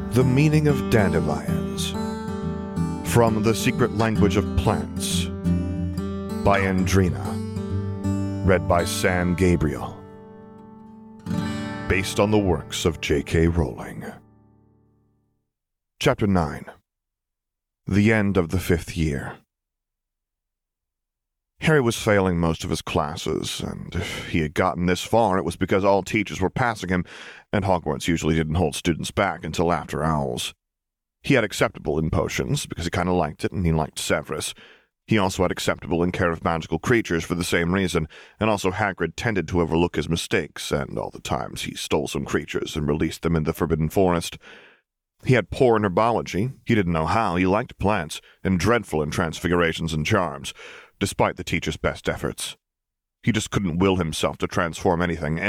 The Meaning of Dandelions. From the Secret Language of Plants. By Andrina. Read by Sam Gabriel. Based on the works of J.K. Rowling. Chapter 9. The End of the Fifth Year. Harry was failing most of his classes, and if he had gotten this far, it was because all teachers were passing him, and Hogwarts usually didn't hold students back until after owls. He had acceptable in potions, because he kind of liked it, and he liked Severus. He also had acceptable in care of magical creatures for the same reason, and also Hagrid tended to overlook his mistakes, and all the times he stole some creatures and released them in the Forbidden Forest. He had poor in herbology, he didn't know how, he liked plants, and dreadful in transfigurations and charms, despite the teacher's best efforts. He just couldn't will himself to transform anything,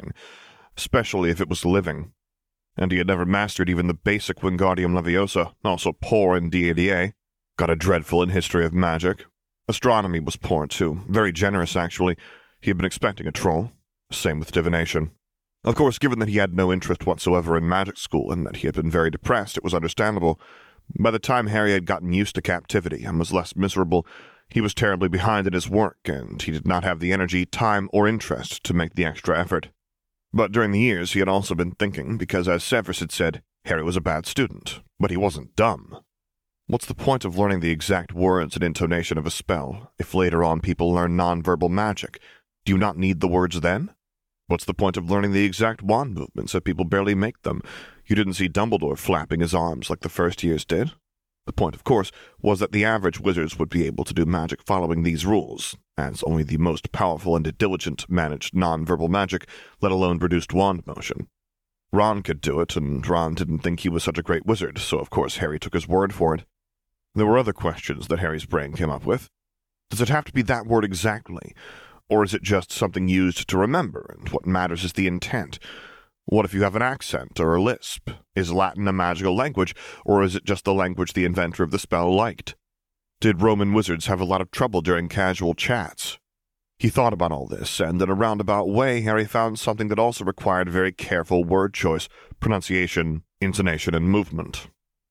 especially if it was living. And he had never mastered even the basic Wingardium Leviosa, also poor in D.A.D.A. Got a dreadful in history of magic. Astronomy was poor too, very generous actually. He had been expecting a troll. Same with divination. Of course, given that he had no interest whatsoever in magic school and that he had been very depressed, it was understandable. By the time Harry had gotten used to captivity and was less miserable, he was terribly behind in his work, and he did not have the energy, time, or interest to make the extra effort. But during the years he had also been thinking, because as Severus had said, Harry was a bad student, but he wasn't dumb. What's the point of learning the exact words and intonation of a spell, if later on people learn non-verbal magic? Do you not need the words then? What's the point of learning the exact wand movements if people barely make them? You didn't see Dumbledore flapping his arms like the first years did? The point, of course, was that the average wizards would be able to do magic following these rules, as only the most powerful and diligent managed non-verbal magic, let alone produced wand motion. Ron could do it, and Ron didn't think he was such a great wizard, so of course Harry took his word for it. There were other questions that Harry's brain came up with. Does it have to be that word exactly? Or is it just something used to remember, and what matters is the intent? What if you have an accent or a lisp? Is Latin a magical language, or is it just the language the inventor of the spell liked? Did Roman wizards have a lot of trouble during casual chats? He thought about all this, and in a roundabout way, Harry found something that also required very careful word choice, pronunciation, intonation, and movement.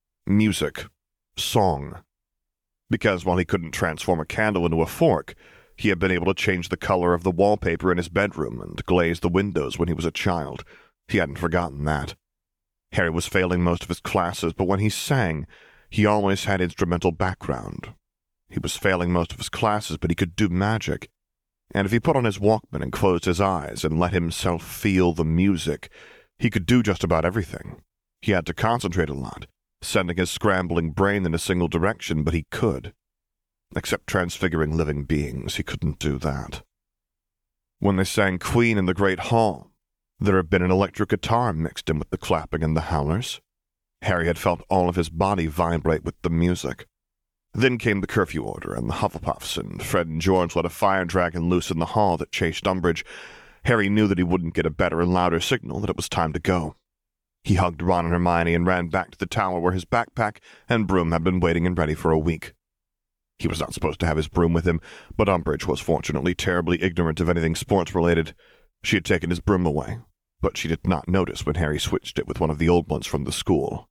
Music. Song. Because while he couldn't transform a candle into a fork, he had been able to change the color of the wallpaper in his bedroom and glaze the windows when he was a child. He hadn't forgotten that. Harry was failing most of his classes, but when he sang, he always had instrumental background. He was failing most of his classes, but he could do magic. And if he put on his Walkman and closed his eyes and let himself feel the music, he could do just about everything. He had to concentrate a lot, sending his scrambling brain in a single direction, but he could. Except transfiguring living beings, he couldn't do that. When they sang Queen in the Great Hall, there had been an electric guitar mixed in with the clapping and the howlers. Harry had felt all of his body vibrate with the music. Then came the curfew order and the Hufflepuffs, and Fred and George let a fire dragon loose in the hall that chased Umbridge. Harry knew that he wouldn't get a better and louder signal that it was time to go. He hugged Ron and Hermione and ran back to the tower where his backpack and broom had been waiting and ready for a week. He was not supposed to have his broom with him, but Umbridge was fortunately terribly ignorant of anything sports-related. She had taken his broom away, but she did not notice when Harry switched it with one of the old ones from the school.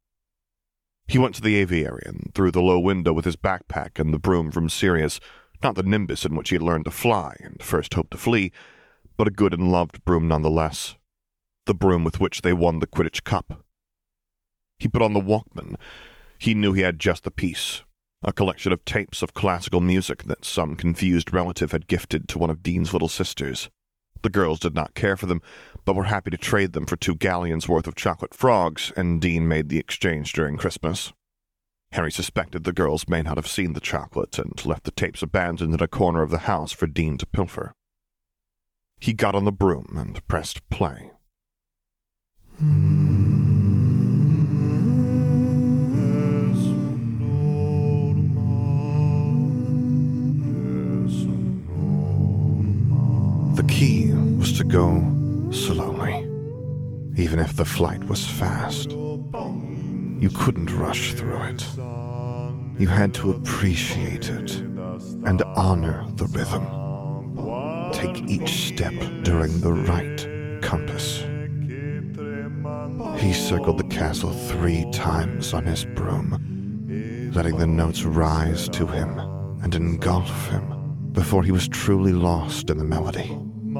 He went to the aviary and through the low window with his backpack and the broom from Sirius, not the Nimbus in which he had learned to fly and first hoped to flee, but a good and loved broom nonetheless. The broom with which they won the Quidditch Cup. He put on the Walkman. He knew he had just the piece, a collection of tapes of classical music that some confused relative had gifted to one of Dean's little sisters. The girls did not care for them, but were happy to trade them for 2 galleons worth of chocolate frogs, and Dean made the exchange during Christmas. Harry suspected the girls may not have seen the chocolate and left the tapes abandoned in a corner of the house for Dean to pilfer. He got on the broom and pressed play. The key was to go slowly, even if the flight was fast. You couldn't rush through it. You had to appreciate it and honor the rhythm. Take each step during the right compass. He circled the castle 3 times on his broom, letting the notes rise to him and engulf him before he was truly lost in the melody.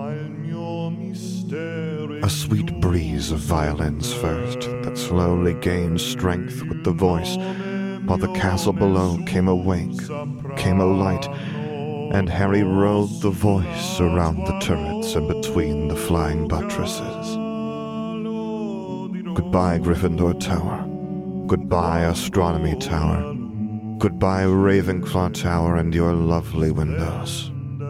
A sweet breeze of violins first that slowly gained strength with the voice, while the castle below came awake, came alight, and Harry rode the voice around the turrets and between the flying buttresses. Goodbye, Gryffindor Tower. Goodbye, Astronomy Tower. Goodbye, Ravenclaw Tower and your lovely windows.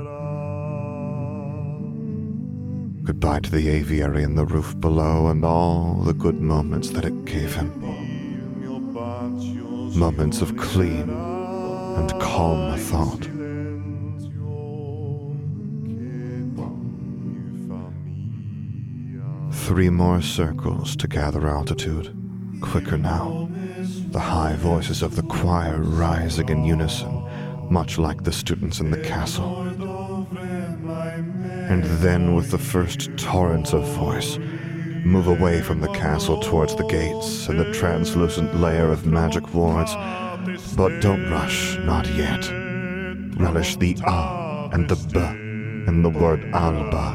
Goodbye to the aviary and the roof below and all the good moments that it gave him. Moments of clean and calm thought. Three more circles to gather altitude. Quicker now. The high voices of the choir rising in unison, much like the students in the castle. And then, with the first torrent of voice, move away from the castle towards the gates and the translucent layer of magic wards. But don't rush, not yet. Relish the ah and the b and the word alba.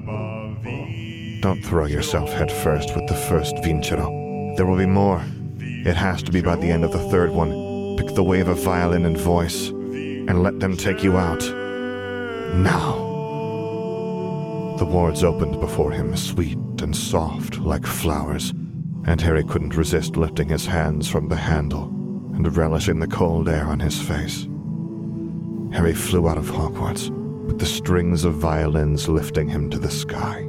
Don't throw yourself head first with the first vincero. There will be more. It has to be by the end of the 3rd one. Pick the wave of violin and voice, and let them take you out. Now. The wards opened before him, sweet and soft like flowers, and Harry couldn't resist lifting his hands from the handle and relishing the cold air on his face. Harry flew out of Hogwarts, with the strings of violins lifting him to the sky.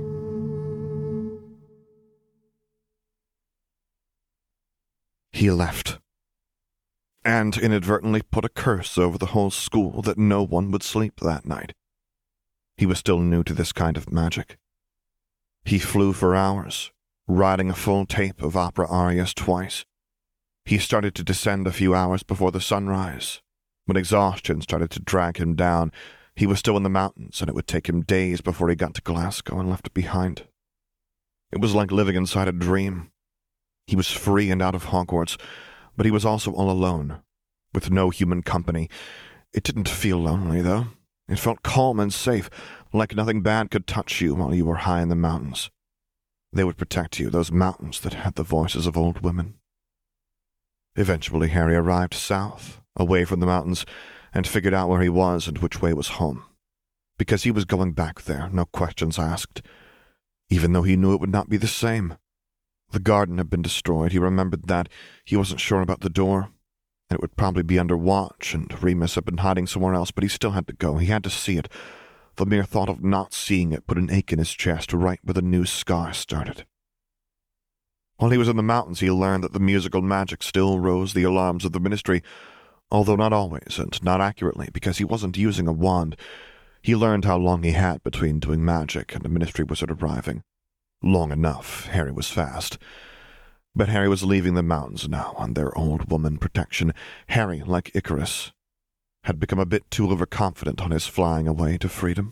He left, and inadvertently put a curse over the whole school that no one would sleep that night. He was still new to this kind of magic. He flew for hours, writing a full tape of opera arias twice. He started to descend a few hours before the sunrise. When exhaustion started to drag him down, he was still in the mountains, and it would take him days before he got to Glasgow and left it behind. It was like living inside a dream. He was free and out of Hogwarts, but he was also all alone, with no human company. It didn't feel lonely, though. It felt calm and safe, like nothing bad could touch you while you were high in the mountains. They would protect you, those mountains that had the voices of old women. Eventually, Harry arrived south, away from the mountains, and figured out where he was and which way was home. Because he was going back there, no questions asked, even though he knew it would not be the same. The garden had been destroyed. He remembered that. He wasn't sure about the door, and it would probably be under watch, and Remus had been hiding somewhere else, but he still had to go. He had to see it. The mere thought of not seeing it put an ache in his chest right where the new scar started. While he was in the mountains, he learned that the musical magic still rose the alarms of the Ministry, although not always, and not accurately, because he wasn't using a wand. He learned how long he had between doing magic and a Ministry wizard arriving. Long enough. Harry was fast. But Harry was leaving the mountains now, under old woman protection. Harry, like Icarus, had become a bit too overconfident on his flying away to freedom.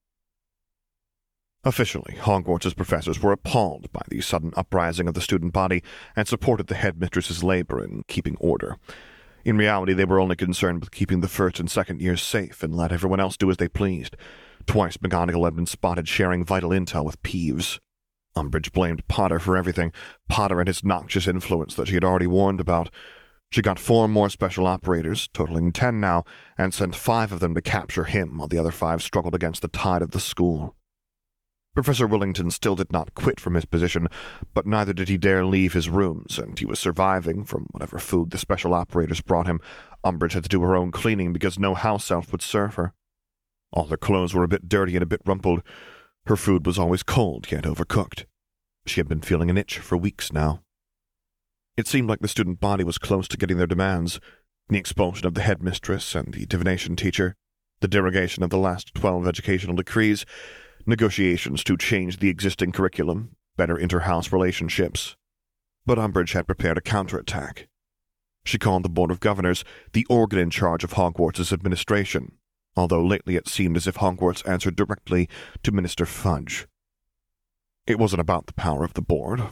Officially, Hogwarts' professors were appalled by the sudden uprising of the student body and supported the headmistress's labor in keeping order. In reality, they were only concerned with keeping the 1st and 2nd years safe and let everyone else do as they pleased. Twice McGonagall had been spotted sharing vital intel with Peeves. Umbridge blamed Potter for everything, Potter and his noxious influence that she had already warned about. She got 4 more special operators, totaling 10 now, and sent 5 of them to capture him while the other 5 struggled against the tide of the school. Professor Willington still did not quit from his position, but neither did he dare leave his rooms, and he was surviving from whatever food the special operators brought him. Umbridge had to do her own cleaning because no house elf would serve her. All her clothes were a bit dirty and a bit rumpled. Her food was always cold, yet overcooked. She had been feeling an itch for weeks now. It seemed like the student body was close to getting their demands. The expulsion of the headmistress and the divination teacher, the derogation of the last 12 educational decrees, negotiations to change the existing curriculum, better inter-house relationships. But Umbridge had prepared a counterattack. She called the Board of Governors the organ in charge of Hogwarts' administration, although lately it seemed as if Hogwarts answered directly to Minister Fudge. It wasn't about the power of the board.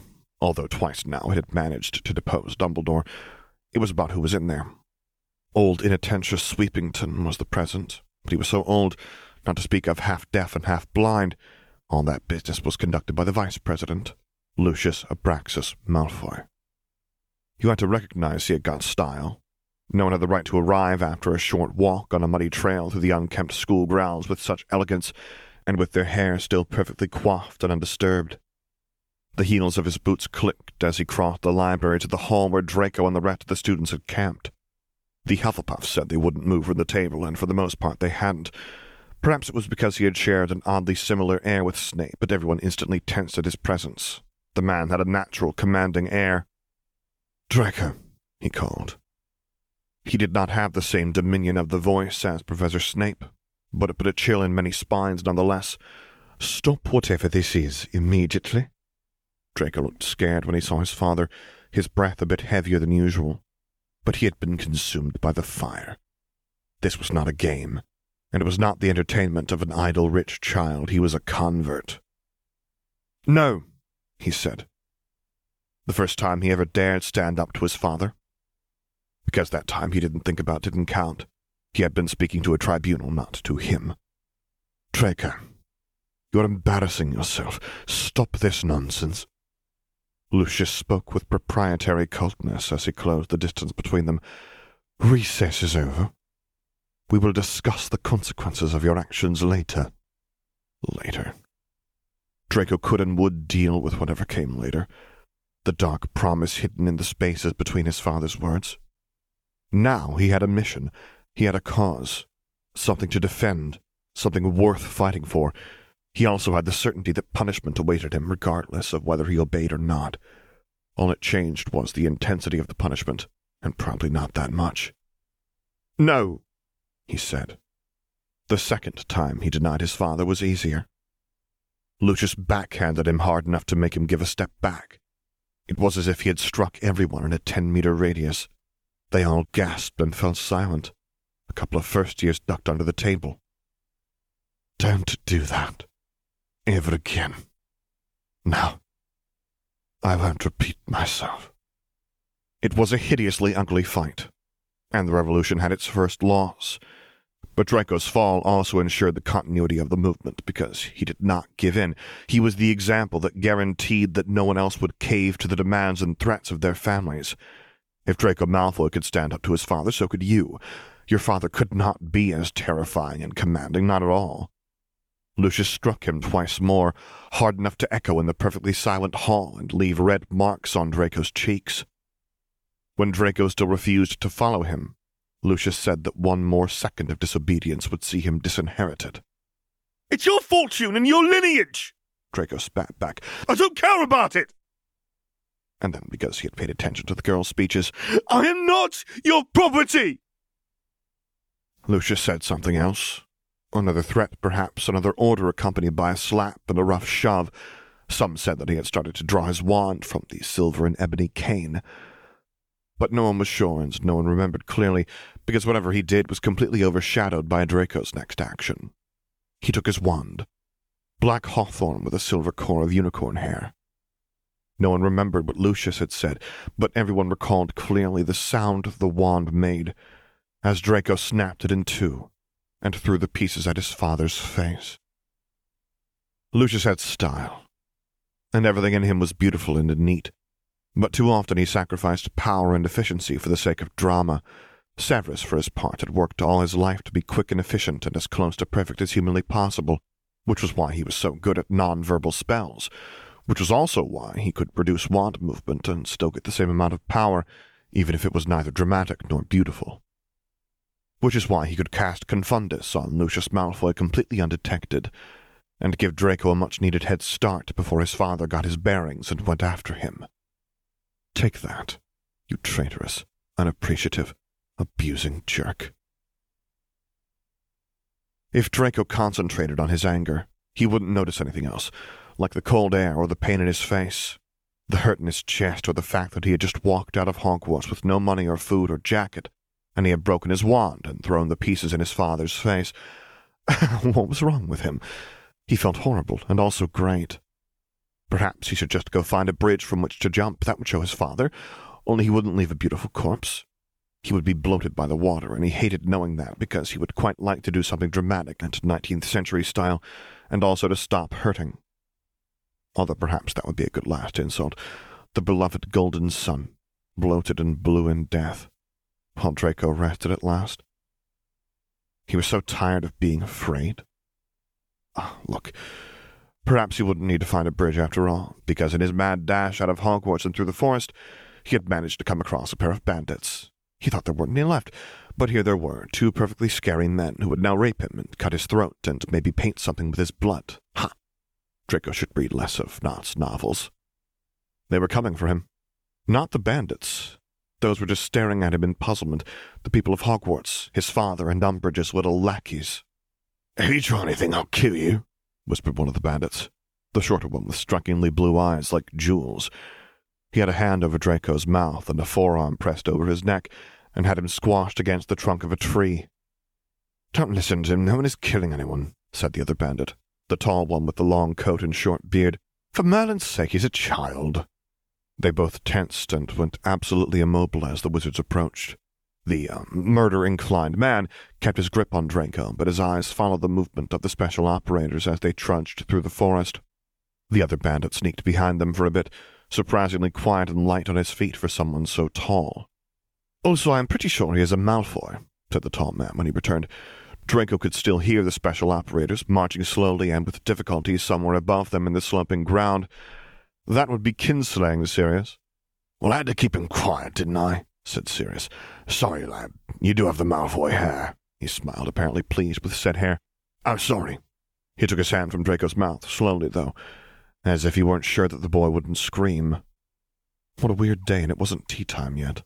although twice now it had managed to depose Dumbledore. It was about who was in there. Old inattentive Sweepington was the present, but he was so old, not to speak of half-deaf and half-blind. All that business was conducted by the Vice-President, Lucius Abraxas Malfoy. You had to recognize he had got style. No one had the right to arrive after a short walk on a muddy trail through the unkempt school grounds with such elegance, and with their hair still perfectly coiffed and undisturbed. The heels of his boots clicked as he crossed the library to the hall where Draco and the rest of the students had camped. The Hufflepuffs said they wouldn't move from the table, and for the most part they hadn't. Perhaps it was because he had shared an oddly similar air with Snape, but everyone instantly tensed at his presence. The man had a natural, commanding air. "Draco," he called. He did not have the same dominion of the voice as Professor Snape, but it put a chill in many spines nonetheless. "Stop whatever this is immediately." Draco looked scared when he saw his father, his breath a bit heavier than usual. But he had been consumed by the fire. This was not a game, and it was not the entertainment of an idle rich child. He was a convert. "No," he said. The first time he ever dared stand up to his father. Because that time he didn't think about didn't count. He had been speaking to a tribunal, not to him. "Draco, you're embarrassing yourself. Stop this nonsense." Lucius spoke with proprietary coldness as he closed the distance between them. "Recess is over. We will discuss the consequences of your actions later." Later. Draco could and would deal with whatever came later. The dark promise hidden in the spaces between his father's words. Now he had a mission. He had a cause. Something to defend. Something worth fighting for. He also had the certainty that punishment awaited him regardless of whether he obeyed or not. All it changed was the intensity of the punishment, and probably not that much. "No," he said. The second time he denied his father was easier. Lucius backhanded him hard enough to make him give a step back. It was as if he had struck everyone in a 10-meter radius. They all gasped and fell silent. A couple of first years ducked under the table. "Don't do that. Ever again. No. I won't repeat myself." It was a hideously ugly fight, and the revolution had its first loss. But Draco's fall also ensured the continuity of the movement because he did not give in. He was the example that guaranteed that no one else would cave to the demands and threats of their families. If Draco Malfoy could stand up to his father, so could you. Your father could not be as terrifying and commanding, not at all. Lucius struck him twice more, hard enough to echo in the perfectly silent hall and leave red marks on Draco's cheeks. When Draco still refused to follow him, Lucius said that one more second of disobedience would see him disinherited. "It's your fortune and your lineage!" Draco spat back. "I don't care about it!" And then, because he had paid attention to the girl's speeches, "I am not your property!" Lucius said something else. Another threat, perhaps, another order accompanied by a slap and a rough shove. Some said that he had started to draw his wand from the silver and ebony cane. But no one was sure, and no one remembered clearly, because whatever he did was completely overshadowed by Draco's next action. He took his wand, black hawthorn with a silver core of unicorn hair. No one remembered what Lucius had said, but everyone recalled clearly the sound the wand made, as Draco snapped it in two, and threw the pieces at his father's face. Lucius had style, and everything in him was beautiful and neat, but too often he sacrificed power and efficiency for the sake of drama. Severus, for his part, had worked all his life to be quick and efficient and as close to perfect as humanly possible, which was why he was so good at non-verbal spells, which was also why he could produce wand movement and still get the same amount of power, even if it was neither dramatic nor beautiful. Which is why he could cast Confundus on Lucius Malfoy completely undetected, and give Draco a much-needed head start before his father got his bearings and went after him. Take that, you traitorous, unappreciative, abusing jerk. If Draco concentrated on his anger, he wouldn't notice anything else, like the cold air or the pain in his face, the hurt in his chest or the fact that he had just walked out of Hogwarts with no money or food or jacket, and he had broken his wand and thrown the pieces in his father's face. What was wrong with him? He felt horrible and also great. Perhaps he should just go find a bridge from which to jump. That would show his father, only he wouldn't leave a beautiful corpse. He would be bloated by the water, and he hated knowing that because he would quite like to do something dramatic and 19th century style, and also to stop hurting. Although perhaps that would be a good last insult. The beloved golden sun, bloated and blue in death, while Draco rested at last. He was so tired of being afraid. Look, perhaps he wouldn't need to find a bridge after all, because in his mad dash out of Hogwarts and through the forest, he had managed to come across a pair of bandits. He thought there weren't any left, but here there were, two perfectly scary men who would now rape him and cut his throat and maybe paint something with his blood. Ha! Draco should read less of Knott's novels. They were coming for him. Not the bandits. Those were just staring at him in puzzlement, the people of Hogwarts, his father and Umbridge's little lackeys. "If you try anything, I'll kill you," whispered one of the bandits, the shorter one with strikingly blue eyes like jewels. He had a hand over Draco's mouth and a forearm pressed over his neck, and had him squashed against the trunk of a tree. "Don't listen to him, no one is killing anyone," said the other bandit, the tall one with the long coat and short beard. "For Merlin's sake, he's a child." They both tensed and went absolutely immobile as the wizards approached. The murder-inclined man kept his grip on Draco, but his eyes followed the movement of the special operators as they trudged through the forest. The other bandit sneaked behind them for a bit, surprisingly quiet and light on his feet for someone so tall. "Also, I'm pretty sure he is a Malfoy," said the tall man when he returned. Draco could still hear the special operators marching slowly and with difficulty somewhere above them in the sloping ground. That would be kinslaying, Sirius. "Well, I had to keep him quiet, didn't I?" said Sirius. "Sorry, lad. You do have the Malfoy hair." He smiled, apparently pleased with said hair. "I'm sorry." He took his hand from Draco's mouth, slowly, though, as if he weren't sure that the boy wouldn't scream. What a weird day, and it wasn't tea time yet.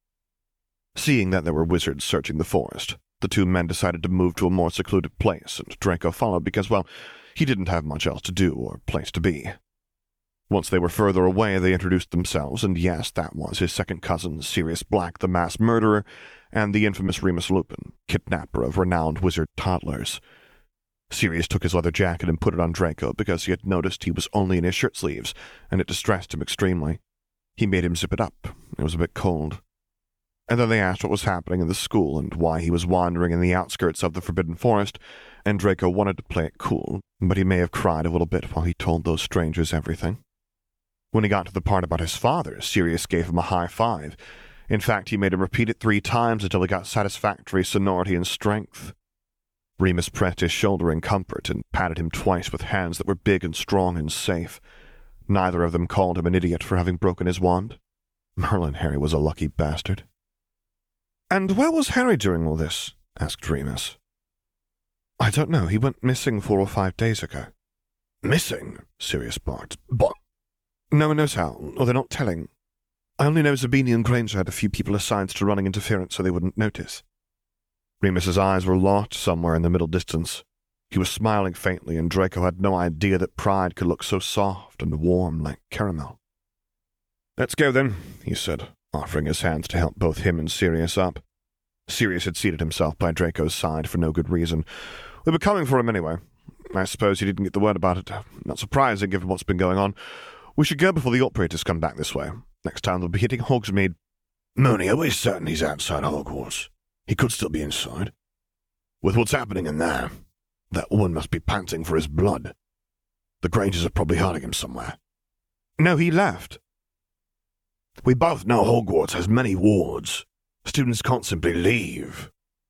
Seeing that there were wizards searching the forest, the two men decided to move to a more secluded place, and Draco followed because, well, he didn't have much else to do or place to be. Once they were further away, they introduced themselves, and yes, that was his second cousin, Sirius Black, the mass murderer, and the infamous Remus Lupin, kidnapper of renowned wizard toddlers. Sirius took his leather jacket and put it on Draco because he had noticed he was only in his shirt sleeves, and it distressed him extremely. He made him zip it up. It was a bit cold. And then they asked what was happening in the school and why he was wandering in the outskirts of the Forbidden Forest, and Draco wanted to play it cool, but he may have cried a little bit while he told those strangers everything. When he got to the part about his father, Sirius gave him a high five. In fact, he made him repeat it 3 times until he got satisfactory sonority and strength. Remus pressed his shoulder in comfort and patted him twice with hands that were big and strong and safe. Neither of them called him an idiot for having broken his wand. Merlin Harry was a lucky bastard. "And where was Harry during all this?" asked Remus. "I don't know. He went missing 4 or 5 days ago." "Missing?" Sirius barked. "But no one knows how, or they're not telling. I only know Zabini and Granger had a few people assigned to running interference so they wouldn't notice." Remus's eyes were lost somewhere in the middle distance. He was smiling faintly, and Draco had no idea that pride could look so soft and warm like caramel. "Let's go then," he said, offering his hands to help both him and Sirius up. Sirius had seated himself by Draco's side for no good reason. "We were coming for him anyway. I suppose he didn't get the word about it. Not surprising, given what's been going on. We should go before the operators come back this way. Next time they'll be hitting Hogsmeade." "Moony, are we certain he's outside Hogwarts? He could still be inside. With what's happening in there, that woman must be panting for his blood. The Grangers are probably hiding him somewhere." "No, he left." "We both know Hogwarts has many wards. Students can't simply leave."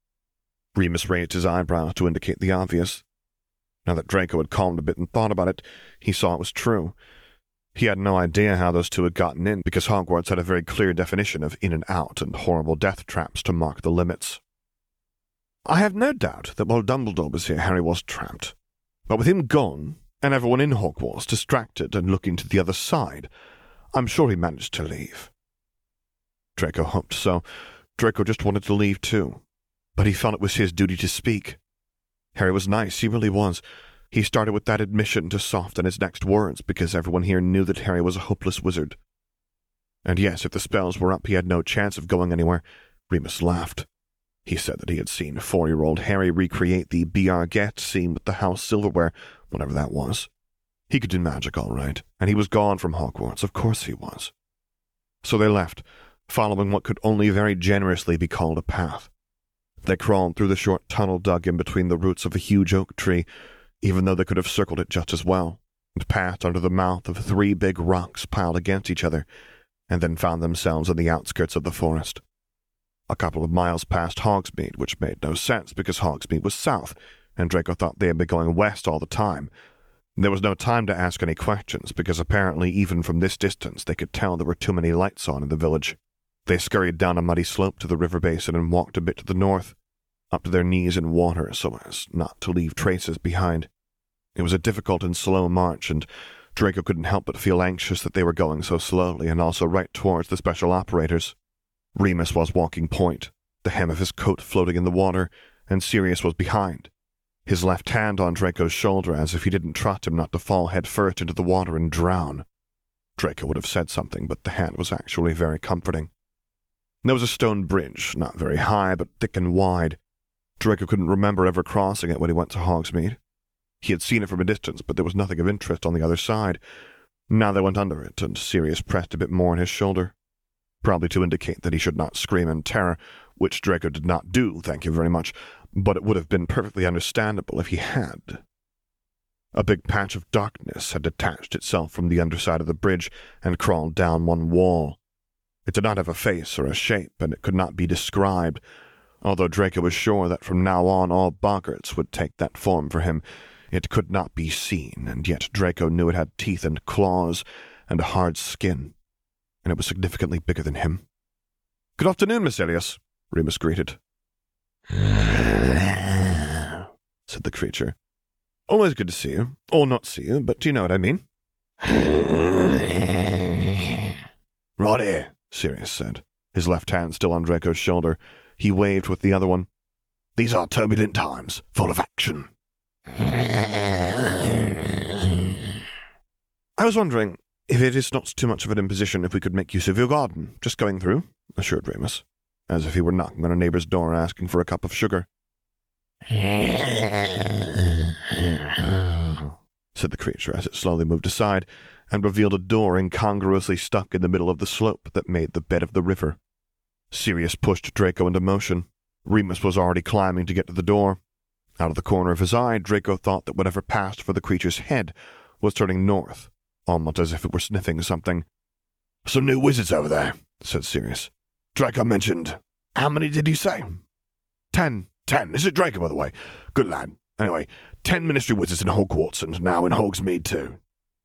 Remus raised his eyebrows to indicate the obvious. Now that Draco had calmed a bit and thought about it, he saw it was true. He had no idea how those two had gotten in, because Hogwarts had a very clear definition of in and out and horrible death traps to mark the limits. "I have no doubt that while Dumbledore was here, Harry was trapped. But with him gone, and everyone in Hogwarts distracted and looking to the other side, I'm sure he managed to leave." Draco hoped so. Draco just wanted to leave too. But he felt it was his duty to speak. Harry was nice, he really was. He started with that admission to soften his next words, because everyone here knew that Harry was a hopeless wizard. And yes, if the spells were up, he had no chance of going anywhere. Remus laughed. He said that he had seen 4-year-old Harry recreate the Be Our Guest scene with the house silverware, whatever that was. He could do magic all right, and he was gone from Hogwarts, of course he was. So they left, following what could only very generously be called a path. They crawled through the short tunnel dug in between the roots of a huge oak tree, even though they could have circled it just as well, and passed under the mouth of 3 big rocks piled against each other, and then found themselves in the outskirts of the forest. A couple of miles past Hogsmeade, which made no sense because Hogsmeade was south, and Draco thought they had been going west all the time. There was no time to ask any questions, because apparently even from this distance they could tell there were too many lights on in the village. They scurried down a muddy slope to the river basin and walked a bit to the north, up to their knees in water so as not to leave traces behind. It was a difficult and slow march, and Draco couldn't help but feel anxious that they were going so slowly and also right towards the special operators. Remus was walking point, the hem of his coat floating in the water, and Sirius was behind, his left hand on Draco's shoulder as if he didn't trust him not to fall headfirst into the water and drown. Draco would have said something, but the hand was actually very comforting. There was a stone bridge, not very high, but thick and wide. Draco couldn't remember ever crossing it when he went to Hogsmeade. He had seen it from a distance, but there was nothing of interest on the other side. Now they went under it, and Sirius pressed a bit more on his shoulder, probably to indicate that he should not scream in terror, which Draco did not do, thank you very much, but it would have been perfectly understandable if he had. A big patch of darkness had detached itself from the underside of the bridge and crawled down one wall. It did not have a face or a shape, and it could not be described, although Draco was sure that from now on all boggarts would take that form for him. It could not be seen, and yet Draco knew it had teeth and claws and a hard skin, and it was significantly bigger than him. "Good afternoon, Miss Elias," Remus greeted. Said the creature. "Always good to see you, or not see you, but you know what I mean." "Right here," Sirius said, his left hand still on Draco's shoulder. He waved with the other one. "These are turbulent times, full of action." "I was wondering if it is not too much of an imposition if we could make use of your garden, just going through," assured Remus, as if he were knocking on a neighbor's door asking for a cup of sugar. Said the creature as it slowly moved aside and revealed a door incongruously stuck in the middle of the slope that made the bed of the river. Sirius pushed Draco into motion. Remus was already climbing to get to the door. Out of the corner of his eye, Draco thought that whatever passed for the creature's head was turning north, almost as if it were sniffing something. "Some new wizards over there," said Sirius. "Draco mentioned... How many did he say?" 10. 10. Is it Draco, by the way? Good lad. Anyway, 10 ministry wizards in Hogwarts, and now in Hogsmeade too.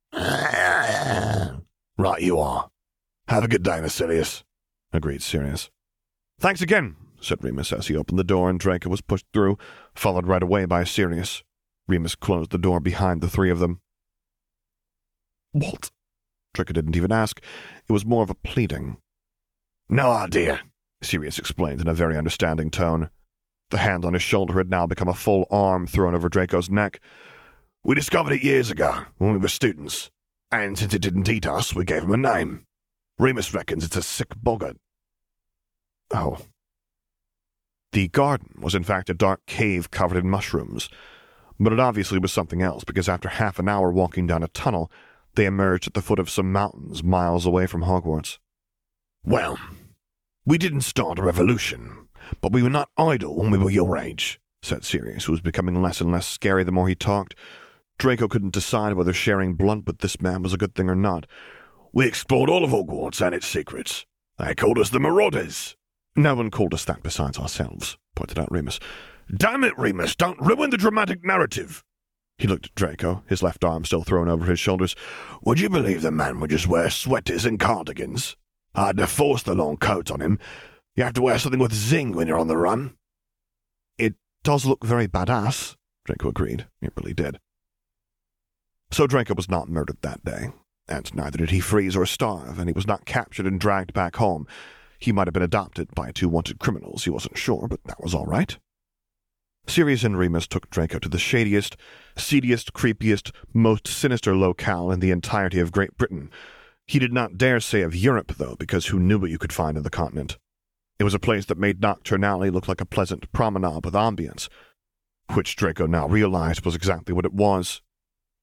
"Right you are. Have a good day, Miss Sirius," agreed Sirius. "Thanks again," said Remus as he opened the door and Draco was pushed through, followed right away by Sirius. Remus closed the door behind the 3 of them. "What?" Draco didn't even ask. It was more of a pleading. "No idea," Sirius explained in a very understanding tone. The hand on his shoulder had now become a full arm thrown over Draco's neck. "We discovered it years ago, when we were students, and since it didn't eat us, we gave him a name. Remus reckons it's a sick boggart." Oh. The garden was in fact a dark cave covered in mushrooms, but it obviously was something else because after half an hour walking down a tunnel, they emerged at the foot of some mountains miles away from Hogwarts. "Well, we didn't start a revolution, but we were not idle when we were your age," said Sirius, who was becoming less and less scary the more he talked. Draco couldn't decide whether sharing blunt with this man was a good thing or not. "We explored all of Hogwarts and its secrets. They called us the Marauders." "No one called us that besides ourselves," pointed out Remus. "Damn it, Remus, don't ruin the dramatic narrative." He looked at Draco, his left arm still thrown over his shoulders. "Would you believe the man would just wear sweaters and cardigans? I had to force the long coat on him. You have to wear something with zing when you're on the run." "It does look very badass," Draco agreed. It really did. So Draco was not murdered that day, and neither did he freeze or starve, and he was not captured and dragged back home. He might have been adopted by 2 wanted criminals, he wasn't sure, but that was all right. Sirius and Remus took Draco to the shadiest, seediest, creepiest, most sinister locale in the entirety of Great Britain. He did not dare say of Europe, though, because who knew what you could find in the continent. It was a place that made Knockturn Alley look like a pleasant promenade with ambience, which Draco now realized was exactly what it was.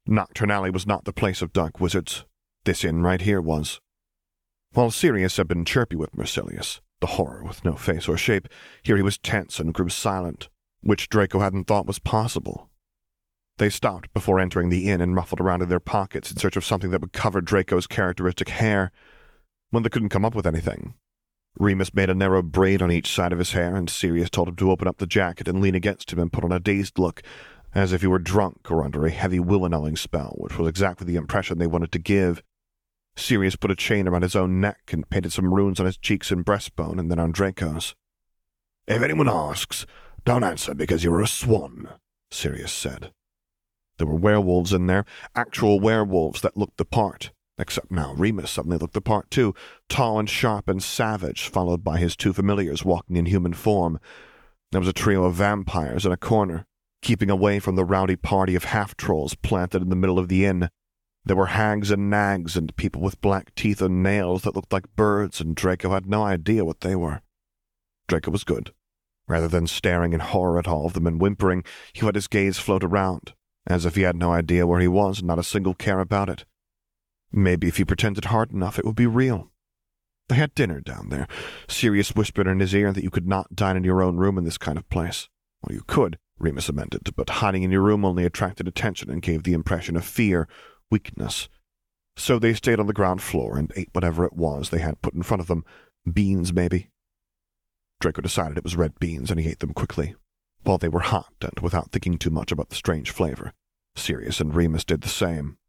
Nocturne Alley was not the place of dark wizards. This inn right here was. While Sirius had been chirpy with Marsilius, the horror with no face or shape, here he was tense and grew silent, which Draco hadn't thought was possible. They stopped before entering the inn and ruffled around in their pockets in search of something that would cover Draco's characteristic hair. When they couldn't come up with anything, Remus made a narrow braid on each side of his hair, and Sirius told him to open up the jacket and lean against him and put on a dazed look, as if he were drunk or under a heavy will-annulling spell, which was exactly the impression they wanted to give. Sirius put a chain around his own neck and painted some runes on his cheeks and breastbone and then on Draco's. "If anyone asks, don't answer because you're a swan," Sirius said. There were werewolves in there, actual werewolves that looked the part. Except now Remus suddenly looked the part too, tall and sharp and savage, followed by his two familiars walking in human form. There was a trio of vampires in a corner, keeping away from the rowdy party of half-trolls planted in the middle of the inn. There were hags and nags and people with black teeth and nails that looked like birds, and Draco had no idea what they were. Draco was good. Rather than staring in horror at all of them and whimpering, he let his gaze float around, as if he had no idea where he was and not a single care about it. Maybe if he pretended hard enough, it would be real. They had dinner down there. Sirius whispered in his ear that you could not dine in your own room in this kind of place. Well, you could, Remus amended, but hiding in your room only attracted attention and gave the impression of fear, weakness. So they stayed on the ground floor and ate whatever it was they had put in front of them. Beans, maybe. Draco decided it was red beans, and he ate them quickly, while they were hot and without thinking too much about the strange flavor. Sirius and Remus did the same.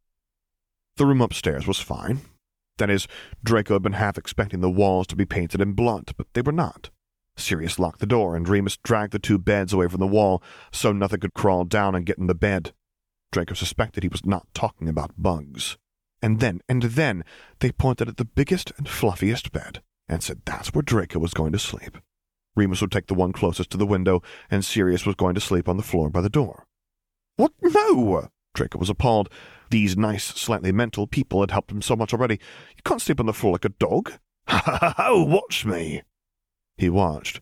The room upstairs was fine. That is, Draco had been half expecting the walls to be painted in blood, but they were not. Sirius locked the door, and Remus dragged the two beds away from the wall so nothing could crawl down and get in the bed. Draco suspected he was not talking about bugs. And then, they pointed at the biggest and fluffiest bed and said that's where Draco was going to sleep. Remus would take the one closest to the window, and Sirius was going to sleep on the floor by the door. "What? No!" Draco was appalled. These nice, slightly mental people had helped him so much already. You can't sleep on the floor like a dog. "Ha ha ha! Watch me!" He watched.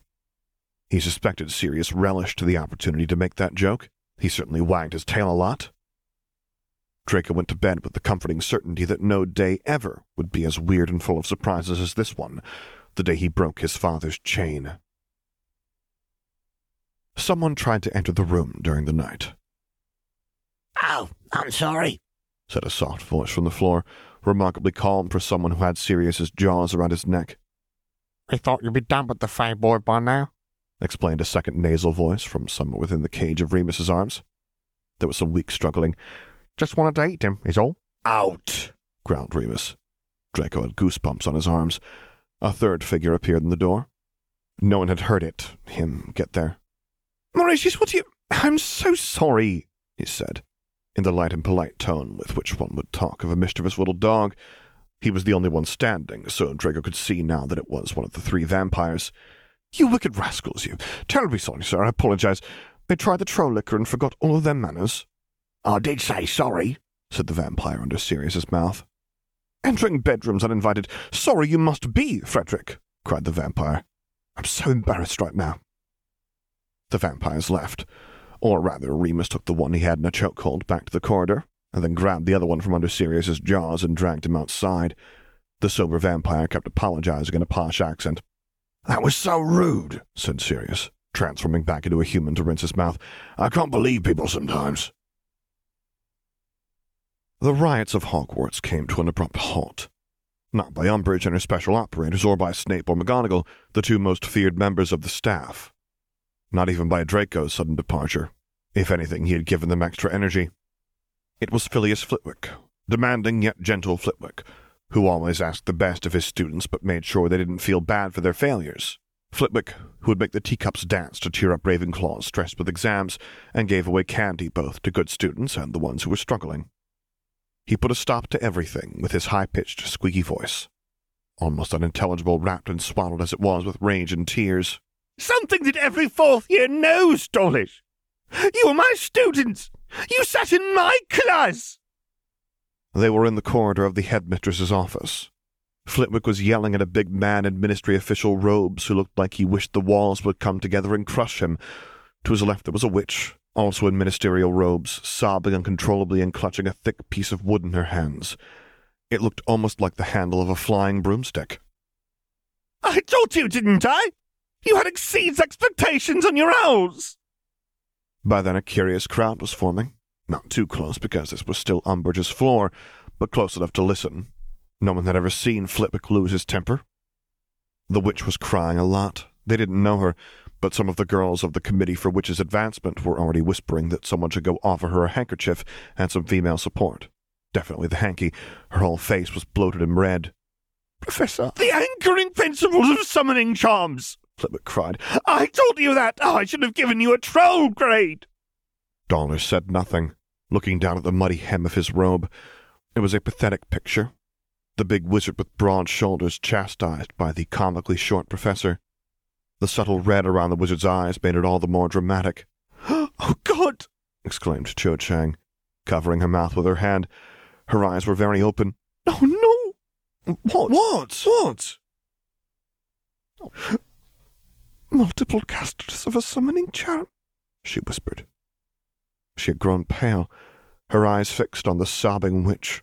He suspected Sirius relished the opportunity to make that joke. He certainly wagged his tail a lot. Draco went to bed with the comforting certainty that no day ever would be as weird and full of surprises as this one, the day he broke his father's chain. Someone tried to enter the room during the night. "Oh, I'm sorry," said a soft voice from the floor, remarkably calm for someone who had Sirius's jaws around his neck. "We thought you'd be done with the Fey boy by now," explained a second nasal voice from somewhere within the cage of Remus's arms. There was some weak struggling. "Just wanted to eat him, is all." "Out," growled Remus. Draco had goosebumps on his arms. A third figure appeared in the door. No one had heard him get there. "Mauritius, what do you— I'm so sorry," he said, in the light and polite tone with which one would talk of a mischievous little dog. He was the only one standing, so Draco could see now that it was one of the three vampires. "You wicked rascals, you. Terribly sorry, sir. I apologize. They tried the troll liquor and forgot all of their manners." "I did say sorry," said the vampire under Sirius's mouth. "Entering bedrooms uninvited. Sorry you must be, Frederick," cried the vampire. "I'm so embarrassed right now." The vampires left. Or rather, Remus took the one he had in a chokehold back to the corridor, and then grabbed the other one from under Sirius's jaws and dragged him outside. The sober vampire kept apologizing in a posh accent. "That was so rude," said Sirius, transforming back into a human to rinse his mouth. "I can't believe people sometimes." The riots of Hogwarts came to an abrupt halt. Not by Umbridge and her special operators, or by Snape or McGonagall, the two most feared members of the staff. Not even by Draco's sudden departure. If anything, he had given them extra energy. It was Phileas Flitwick, demanding yet gentle Flitwick, who always asked the best of his students but made sure they didn't feel bad for their failures. Flitwick, who would make the teacups dance to cheer up Ravenclaws stressed with exams, and gave away candy both to good students and the ones who were struggling. He put a stop to everything with his high-pitched, squeaky voice, almost unintelligible, wrapped and swallowed as it was with rage and tears. "Something that every fourth year knows, Dawlish. You were my students. You sat in my class." They were in the corridor of the headmistress's office. Flitwick was yelling at a big man in ministry official robes who looked like he wished the walls would come together and crush him. To his left there was a witch, also in ministerial robes, sobbing uncontrollably and clutching a thick piece of wood in her hands. It looked almost like the handle of a flying broomstick. I told you, didn't I? You had exceeds expectations on your owls. By then a curious crowd was forming. Not too close, because this was still Umbridge's floor, but close enough to listen. No one had ever seen Flitwick lose his temper. The witch was crying a lot. They didn't know her, but some of the girls of the Committee for Witches' Advancement were already whispering that someone should go offer her a handkerchief and some female support. Definitely the hanky. Her whole face was bloated and red. Professor, the anchoring principles of summoning charms, Flitwick cried. I told you that. I should have given you a troll grade. Dawlish said nothing, looking down at the muddy hem of his robe. It was a pathetic picture. The big wizard with broad shoulders chastised by the comically short professor. The subtle red around the wizard's eyes made it all the more dramatic. Oh, God! Exclaimed Cho Chang, covering her mouth with her hand. Her eyes were very open. Oh, no! What? Multiple casters of a summoning charm, she whispered. She had grown pale, her eyes fixed on the sobbing witch.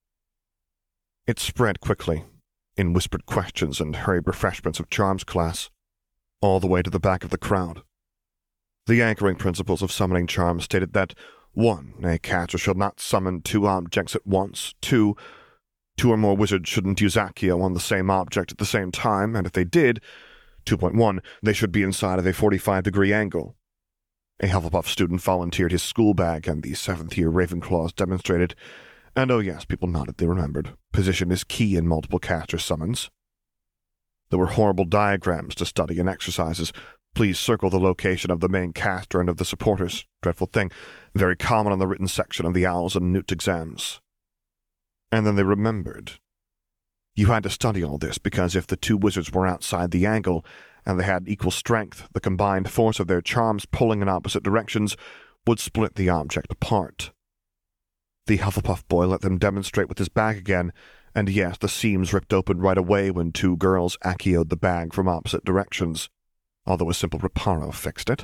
It spread quickly, in whispered questions and hurried refreshments of charms class, all the way to the back of the crowd. The anchoring principles of summoning charms stated that 1. A caster shall not summon 2 objects at once. 2. 2 or more wizards shouldn't use Accio on the same object at the same time, and if they did, 2.1, they should be inside of a 45-degree angle. A Hufflepuff student volunteered his school bag, and the 7th-year Ravenclaws demonstrated. And oh yes, people nodded, they remembered. Position is key in multiple caster summons. There were horrible diagrams to study and exercises. Please circle the location of the main caster and of the supporters. Dreadful thing. Very common on the written section of the Owls and Newt exams. And then they remembered. You had to study all this because if the 2 wizards were outside the angle and they had equal strength, the combined force of their charms pulling in opposite directions would split the object apart. The Hufflepuff boy let them demonstrate with his bag again, and yes, the seams ripped open right away when 2 girls Accio'd the bag from opposite directions, although a simple reparo fixed it.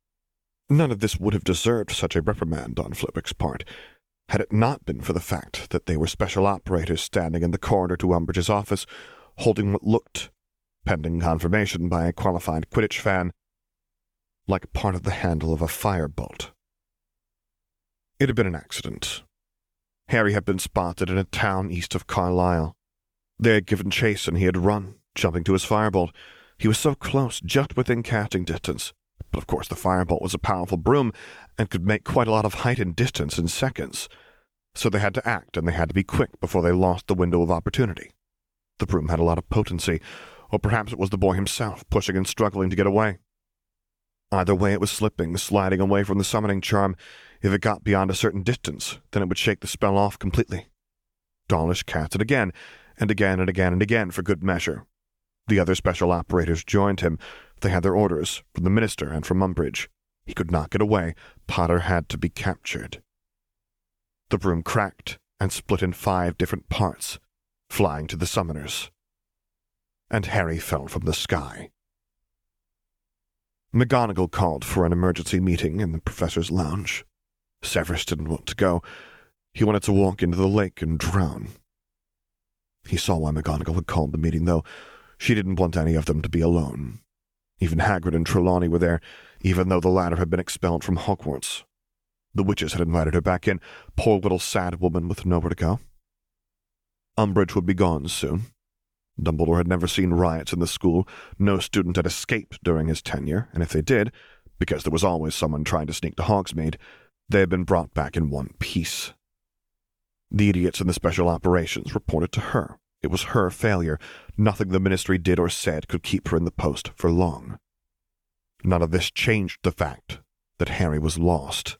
None of this would have deserved such a reprimand on Flitwick's part, had it not been for the fact that they were special operators standing in the corridor to Umbridge's office, holding what looked, pending confirmation by a qualified Quidditch fan, like part of the handle of a firebolt. It had been an accident. Harry had been spotted in a town east of Carlisle. They had given chase and he had run, jumping to his firebolt. He was so close, just within casting distance. But of course the firebolt was a powerful broom and could make quite a lot of height and distance in seconds. So they had to act, and they had to be quick before they lost the window of opportunity. The broom had a lot of potency, or perhaps it was the boy himself, pushing and struggling to get away. Either way, it was slipping, sliding away from the summoning charm. If it got beyond a certain distance, then it would shake the spell off completely. Dawlish cast it again, and again and again and again for good measure. The other special operators joined him. They had their orders, from the minister and from Umbridge. He could not get away. Potter had to be captured. The broom cracked and split in 5 different parts, flying to the summoners. And Harry fell from the sky. McGonagall called for an emergency meeting in the professor's lounge. Severus didn't want to go. He wanted to walk into the lake and drown. He saw why McGonagall had called the meeting, though. She didn't want any of them to be alone. Even Hagrid and Trelawney were there, even though the latter had been expelled from Hogwarts. The witches had invited her back in, poor little sad woman with nowhere to go. Umbridge would be gone soon. Dumbledore had never seen riots in the school. No student had escaped during his tenure, and if they did, because there was always someone trying to sneak to Hogsmeade, they had been brought back in one piece. The idiots in the special operations reported to her. It was her failure. Nothing the ministry did or said could keep her in the post for long. None of this changed the fact that Harry was lost.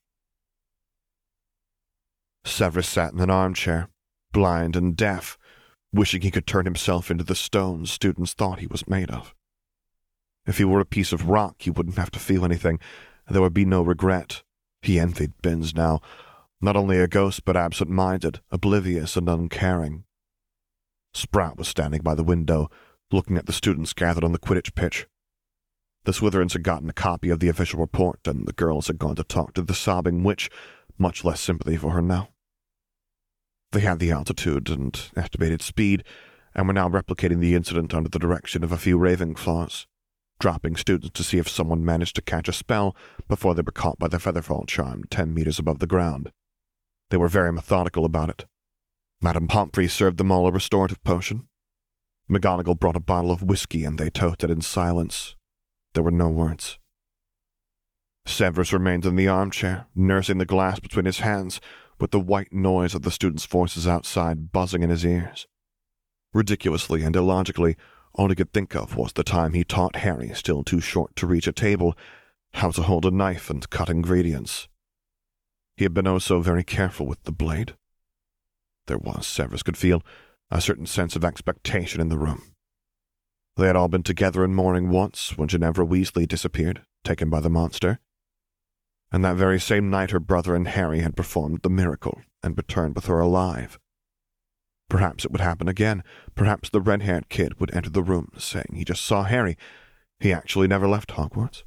Severus sat in an armchair, blind and deaf, wishing he could turn himself into the stone students thought he was made of. If he were a piece of rock, he wouldn't have to feel anything, and there would be no regret. He envied Binns now, not only a ghost but absent-minded, oblivious and uncaring. Sprout was standing by the window, looking at the students gathered on the Quidditch pitch. The Slytherins had gotten a copy of the official report, and the girls had gone to talk to the sobbing witch, much less sympathy for her now. They had the altitude and estimated speed, and were now replicating the incident under the direction of a few Ravenclaws, dropping students to see if someone managed to catch a spell before they were caught by the Featherfall charm 10 meters above the ground. They were very methodical about it. Madame Pomfrey served them all a restorative potion. McGonagall brought a bottle of whiskey, and they toasted in silence. There were no words. Severus remained in the armchair, nursing the glass between his hands, with the white noise of the students' voices outside buzzing in his ears. Ridiculously and illogically, all he could think of was the time he taught Harry, still too short to reach a table, how to hold a knife and cut ingredients. He had been oh so very careful with the blade. There was, Severus could feel, a certain sense of expectation in the room. They had all been together in mourning once when Ginevra Weasley disappeared, taken by the monster. And that very same night her brother and Harry had performed the miracle and returned with her alive. Perhaps it would happen again. Perhaps the red-haired kid would enter the room, saying he just saw Harry. He actually never left Hogwarts.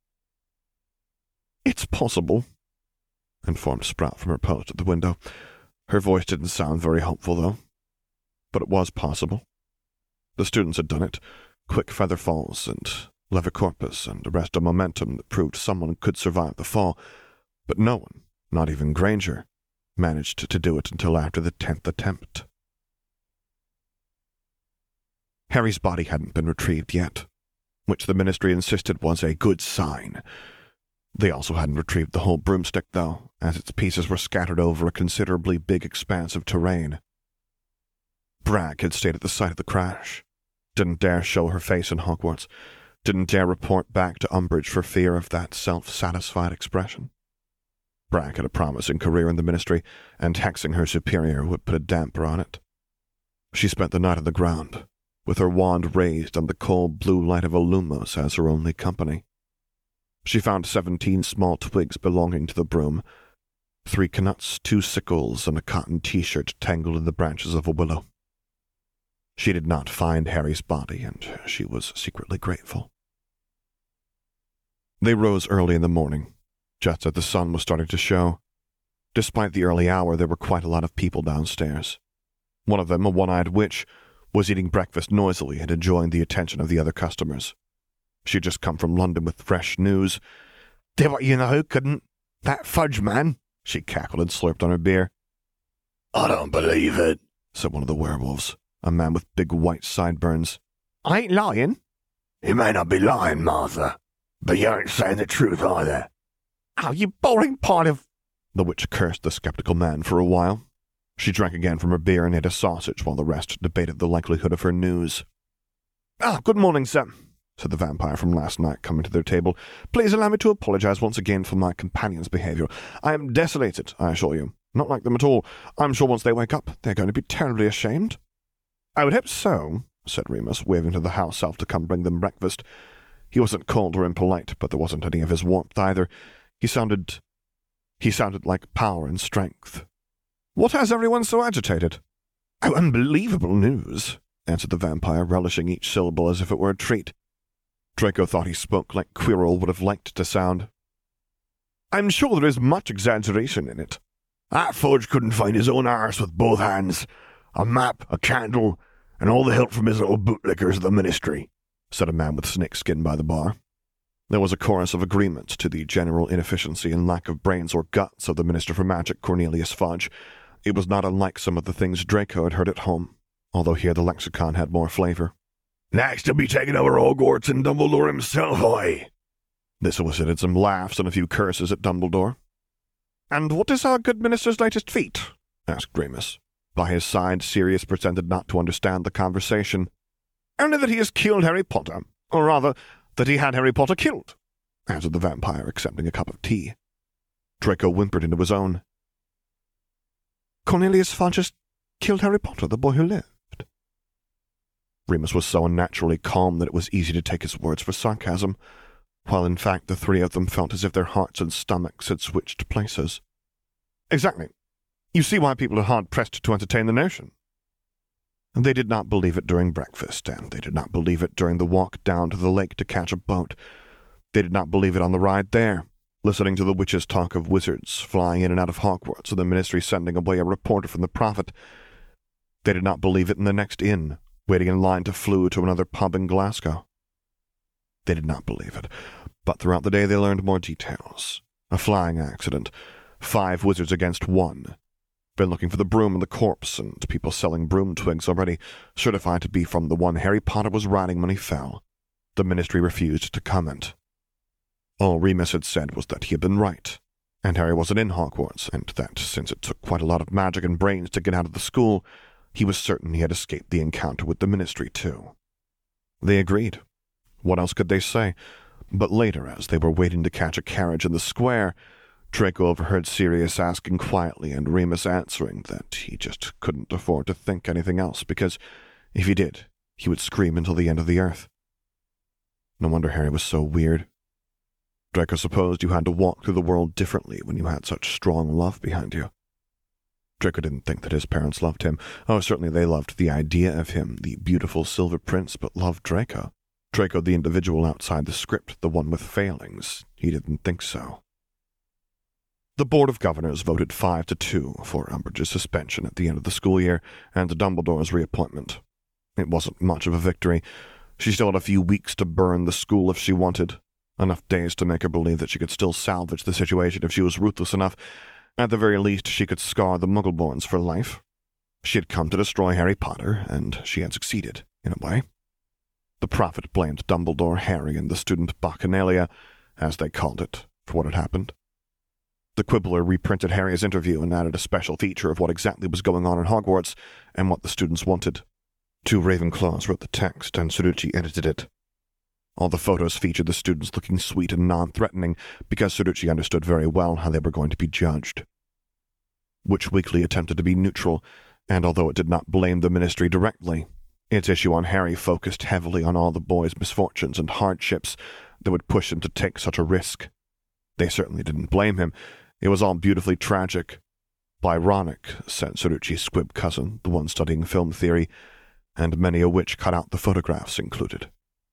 "It's possible," informed Sprout from her post at the window. Her voice didn't sound very hopeful, though. But it was possible. The students had done it. Quick feather falls and levicorpus and arresto momentum that proved someone could survive the fall. But no one, not even Granger, managed to do it until after the 10th attempt. Harry's body hadn't been retrieved yet, which the Ministry insisted was a good sign. They also hadn't retrieved the whole broomstick, though, as its pieces were scattered over a considerably big expanse of terrain. Bragg had stayed at the site of the crash, didn't dare show her face in Hogwarts, didn't dare report back to Umbridge for fear of that self-satisfied expression. Bragg had a promising career in the Ministry, and hexing her superior would put a damper on it. She spent the night on the ground, with her wand raised and the cold blue light of a lumos as her only company. She found 17 small twigs belonging to the broom, 3 knuts, 2 sickles, and a cotton t-shirt tangled in the branches of a willow. She did not find Harry's body, and she was secretly grateful. They rose early in the morning, just as the sun was starting to show. Despite the early hour, there were quite a lot of people downstairs. One of them, a one-eyed witch, was eating breakfast noisily and enjoying the attention of the other customers. She had just come from London with fresh news. "Did what you know, couldn't that fudge man?" she cackled and slurped on her beer. "I don't believe it," said one of the werewolves, a man with big white sideburns. "I ain't lying." "You may not be lying, Martha, but you ain't saying the truth either." "Oh, you boring part of—" The witch cursed the skeptical man for a while. She drank again from her beer and ate a sausage while the rest debated the likelihood of her news. Good morning, sir," said the vampire from last night, coming to their table. "Please allow me to apologize once again for my companion's behavior. I am desolated, I assure you. Not like them at all. I'm sure once they wake up, they're going to be terribly ashamed." "I would hope so," said Remus, waving to the house elf to come bring them breakfast. He wasn't cold or impolite, but there wasn't any of his warmth either. He sounded like power and strength. "What has everyone so agitated?" "Oh, unbelievable news," answered the vampire, relishing each syllable as if it were a treat. Draco thought he spoke like Quirrell would have liked to sound. "I'm sure there is much exaggeration in it." "That fudge couldn't find his own arse with both hands. A map, a candle, and all the help from his little bootlickers of the Ministry," said a man with snakeskin by the bar. There was a chorus of agreement to the general inefficiency and lack of brains or guts of the Minister for Magic, Cornelius Fudge. It was not unlike some of the things Draco had heard at home, although here the lexicon had more flavor. "Next he'll be taking over Hogwarts and Dumbledore himself, aye." This elicited some laughs and a few curses at Dumbledore. "And what is our good minister's latest feat?" asked Remus. By his side, Sirius pretended not to understand the conversation. "Only that he has killed Harry Potter, or rather, that he had Harry Potter killed," answered the vampire, accepting a cup of tea. Draco whimpered into his own. "Cornelius Fudge has killed Harry Potter, the boy who lived." Remus was so unnaturally calm that it was easy to take his words for sarcasm, while in fact the three of them felt as if their hearts and stomachs had switched places. "Exactly. You see why people are hard-pressed to entertain the notion." They did not believe it during breakfast, and they did not believe it during the walk down to the lake to catch a boat, They did not believe it on the ride there, listening to the witches talk of wizards flying in and out of Hogwarts and the Ministry sending away a reporter from the Prophet. They did not believe it in the next inn, waiting in line to flew to another pub in Glasgow. They did not believe it, but throughout the day they learned more details. A flying accident, 5 wizards against 1. Been looking for the broom and the corpse, and people selling broom twigs already, certified to be from the one Harry Potter was riding when he fell. The Ministry refused to comment. All Remus had said was that he had been right, and Harry wasn't in Hogwarts, and that since it took quite a lot of magic and brains to get out of the school, he was certain he had escaped the encounter with the Ministry too. They agreed. What else could they say? But later, as they were waiting to catch a carriage in the square, Draco overheard Sirius asking quietly and Remus answering that he just couldn't afford to think anything else, because if he did, he would scream until the end of the earth. No wonder Harry was so weird. Draco supposed you had to walk through the world differently when you had such strong love behind you. Draco didn't think that his parents loved him. Oh, certainly they loved the idea of him, the beautiful Silver Prince, but loved Draco. Draco, the individual outside the script, the one with failings. He didn't think so. The Board of Governors voted 5-2 for Umbridge's suspension at the end of the school year and Dumbledore's reappointment. It wasn't much of a victory. She still had a few weeks to burn the school if she wanted. Enough days to make her believe that she could still salvage the situation if she was ruthless enough. At the very least, she could scar the Muggleborns for life. She had come to destroy Harry Potter, and she had succeeded, in a way. The Prophet blamed Dumbledore, Harry, and the student Bacchanalia, as they called it, for what had happened. The Quibbler reprinted Harry's interview and added a special feature of what exactly was going on in Hogwarts and what the students wanted. 2 Ravenclaws wrote the text, and Cerrucci edited it. All the photos featured the students looking sweet and non-threatening because Cerrucci understood very well how they were going to be judged. Witch Weekly attempted to be neutral, and although it did not blame the Ministry directly, its issue on Harry focused heavily on all the boy's misfortunes and hardships that would push him to take such a risk. They certainly didn't blame him. It was all beautifully tragic. Byronic, said Cerrucci's squib cousin, the one studying film theory, and many a witch cut out the photographs included.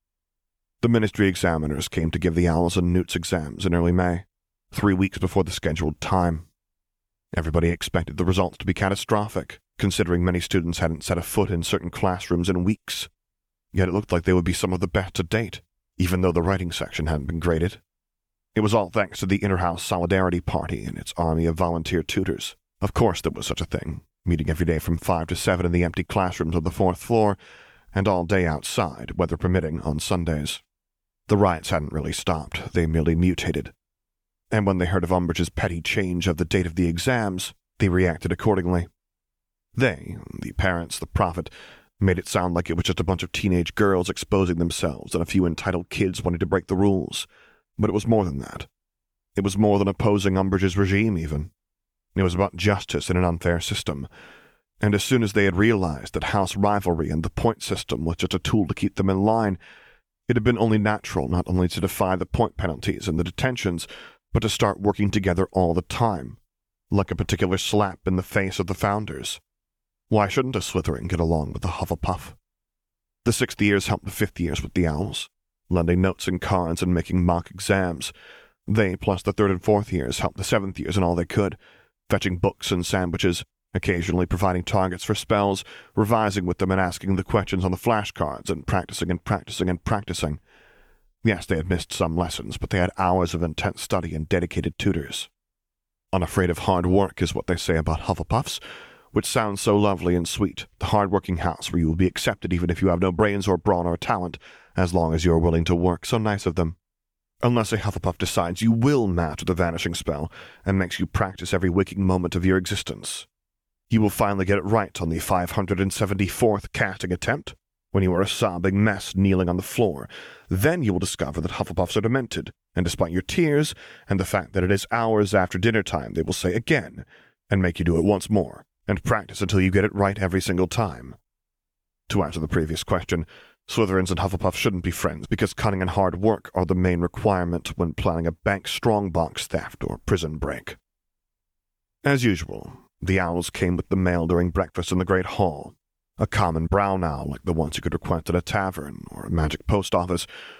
The Ministry examiners came to give the Owls and Newts exams in early May, 3 weeks before the scheduled time. Everybody expected the results to be catastrophic, considering many students hadn't set a foot in certain classrooms in weeks. Yet it looked like they would be some of the best to date, even though the writing section hadn't been graded. It was all thanks to the Inter-House Solidarity Party and its army of volunteer tutors. Of course there was such a thing, meeting every day from 5 to 7 in the empty classrooms of the 4th floor, and all day outside, weather permitting, on Sundays. The riots hadn't really stopped, they merely mutated. And when they heard of Umbridge's petty change of the date of the exams, they reacted accordingly. They, the parents, the Prophet, made it sound like it was just a bunch of teenage girls exposing themselves and a few entitled kids wanting to break the rules. But it was more than that. It was more than opposing Umbridge's regime, even. It was about justice in an unfair system. And as soon as they had realized that house rivalry and the point system was just a tool to keep them in line, it had been only natural not only to defy the point penalties and the detentions, but to start working together all the time, like a particular slap in the face of the founders. Why shouldn't a Slytherin get along with a Hufflepuff? The 6th years helped the 5th years with the Owls, lending notes and cards and making mock exams. They, plus the 3rd and 4th years, helped the 7th years in all they could, fetching books and sandwiches, occasionally providing targets for spells, revising with them and asking the questions on the flashcards, and practicing and practicing and practicing. Yes, they had missed some lessons, but they had hours of intense study and dedicated tutors. Unafraid of hard work is what they say about Hufflepuffs, which sounds so lovely and sweet, the hard-working house where you will be accepted even if you have no brains or brawn or talent, as long as you are willing to work. So nice of them. Unless a Hufflepuff decides you will master the vanishing spell and makes you practice every waking moment of your existence. You will finally get it right on the 574th casting attempt, when you are a sobbing mess kneeling on the floor. Then you will discover that Hufflepuffs are demented, and despite your tears and the fact that it is hours after dinner time, they will say again, and make you do it once more, and practice until you get it right every single time. To answer the previous question, Slytherins and Hufflepuffs shouldn't be friends because cunning and hard work are the main requirement when planning a bank strongbox theft or prison break. As usual, the owls came with the mail during breakfast in the Great Hall. A common brown owl like the ones you could request at a tavern or a magic post office,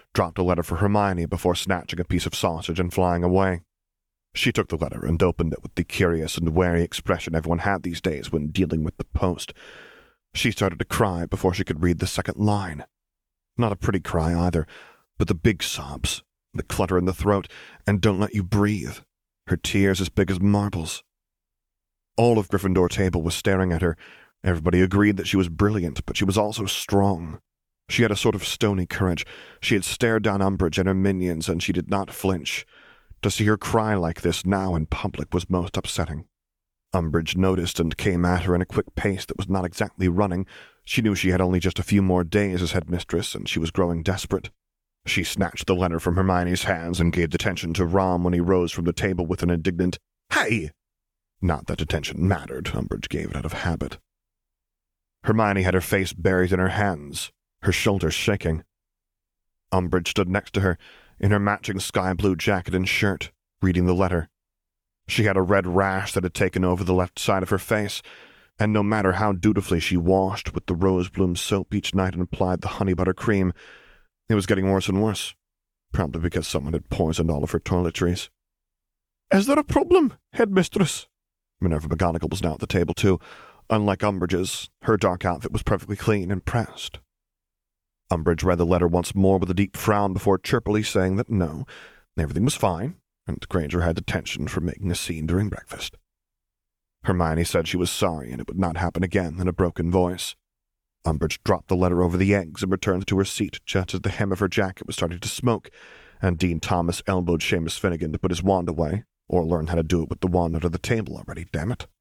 dropped a letter for Hermione before snatching a piece of sausage and flying away. She took the letter and opened it with the curious and wary expression everyone had these days when dealing with the post. She started to cry before she could read the second line. Not a pretty cry either, but the big sobs, the clutter in the throat, and don't let you breathe. Her tears as big as marbles. All of Gryffindor table was staring at her. Everybody agreed that she was brilliant, but she was also strong. She had a sort of stony courage. She had stared down Umbridge and her minions, and she did not flinch. To see her cry like this now in public was most upsetting. Umbridge noticed and came at her in a quick pace that was not exactly running. She knew she had only just a few more days as headmistress, and she was growing desperate. She snatched the letter from Hermione's hands and gave detention to Ron when he rose from the table with an indignant, "Hey!" Not that detention mattered. Umbridge gave it out of habit. Hermione had her face buried in her hands, her shoulders shaking. Umbridge stood next to her, in her matching sky-blue jacket and shirt, reading the letter. She had a red rash that had taken over the left side of her face, and no matter how dutifully she washed with the rose-bloom soap each night and applied the honey butter cream, it was getting worse and worse, probably because someone had poisoned all of her toiletries. "Is there a problem, headmistress?" Minerva McGonagall was now at the table too. Unlike Umbridge's, her dark outfit was perfectly clean and pressed. Umbridge read the letter once more with a deep frown before chirpily saying that no, everything was fine, and Granger had detention for making a scene during breakfast. Hermione said she was sorry and it would not happen again in a broken voice. Umbridge dropped the letter over the eggs and returned to her seat just as the hem of her jacket was starting to smoke, and Dean Thomas elbowed Seamus Finnegan to put his wand away, or learn how to do it with the wand under the table already, damn it.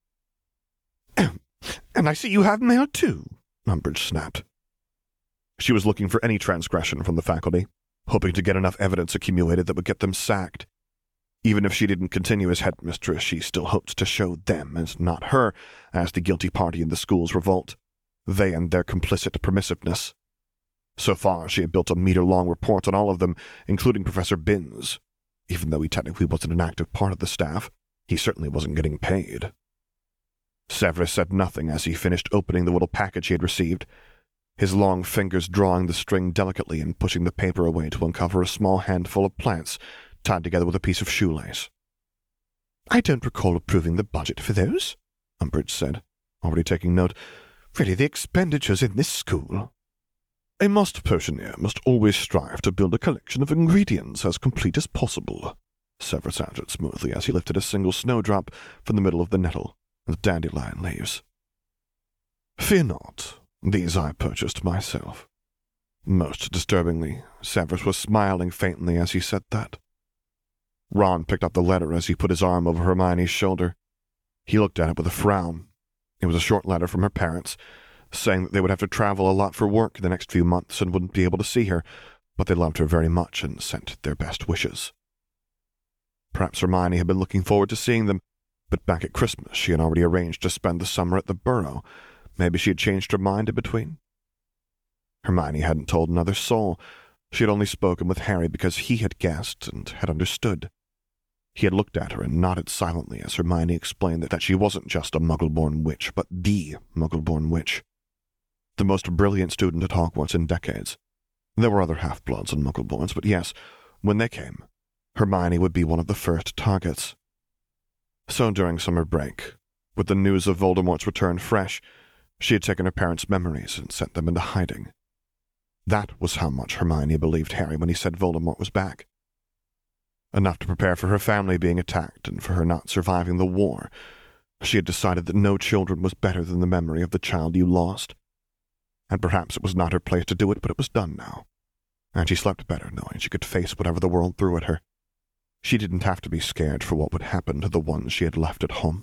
"And I see you have mail too," Umbridge snapped. She was looking for any transgression from the faculty, hoping to get enough evidence accumulated that would get them sacked. Even if she didn't continue as headmistress, she still hoped to show them, and not her, as the guilty party in the school's revolt. They and their complicit permissiveness. So far, she had built a meter-long report on all of them, including Professor Binns. Even though he technically wasn't an active part of the staff, he certainly wasn't getting paid. Severus said nothing as he finished opening the little package he had received, his long fingers drawing the string delicately and pushing the paper away to uncover a small handful of plants tied together with a piece of shoelace. "I don't recall approving the budget for those," Umbridge said, already taking note. "Really, the expenditures in this school." "A master potioneer must always strive to build a collection of ingredients as complete as possible," Severus answered smoothly as he lifted a single snowdrop from the middle of the nettle and dandelion leaves. "Fear not. These I purchased myself." Most disturbingly, Severus was smiling faintly as he said that. Ron picked up the letter as he put his arm over Hermione's shoulder. He looked at it with a frown. It was a short letter from her parents, saying that they would have to travel a lot for work in the next few months and wouldn't be able to see her, but they loved her very much and sent their best wishes. Perhaps Hermione had been looking forward to seeing them, but back at Christmas she had already arranged to spend the summer at the Burrow. Maybe she had changed her mind in between. Hermione hadn't told another soul. She had only spoken with Harry because he had guessed and had understood. He had looked at her and nodded silently as Hermione explained that she wasn't just a Muggle-born witch, but the Muggle-born witch. The most brilliant student at Hogwarts in decades. There were other half-bloods and Muggle-borns, but yes, when they came, Hermione would be one of the first targets. So during summer break, with the news of Voldemort's return fresh, she had taken her parents' memories and sent them into hiding. That was how much Hermione believed Harry when he said Voldemort was back. Enough to prepare for her family being attacked and for her not surviving the war. She had decided that no children was better than the memory of the child you lost. And perhaps it was not her place to do it, but it was done now. And she slept better knowing she could face whatever the world threw at her. She didn't have to be scared for what would happen to the ones she had left at home.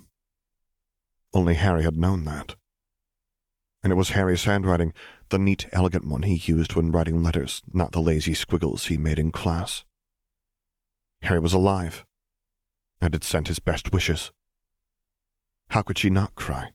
Only Harry had known that. And it was Harry's handwriting, the neat, elegant one he used when writing letters, not the lazy squiggles he made in class. Harry was alive, and had sent his best wishes. How could she not cry?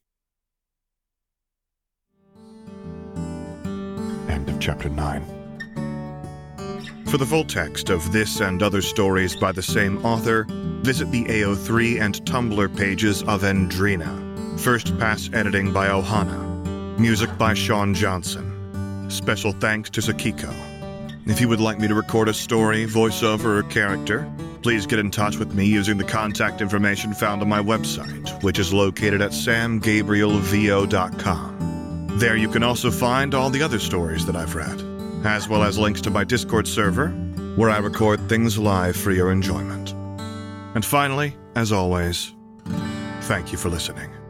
End of Chapter 9. For the full text of this and other stories by the same author, visit the AO3 and Tumblr pages of Endrina. First pass editing by Ohana. Music by Sean Johnson. Special thanks to Sakiko. If you would like me to record a story, voiceover, or character, please get in touch with me using the contact information found on my website, which is located at samgabrielvo.com. There you can also find all the other stories that I've read, as well as links to my Discord server, where I record things live for your enjoyment. And finally, as always, thank you for listening.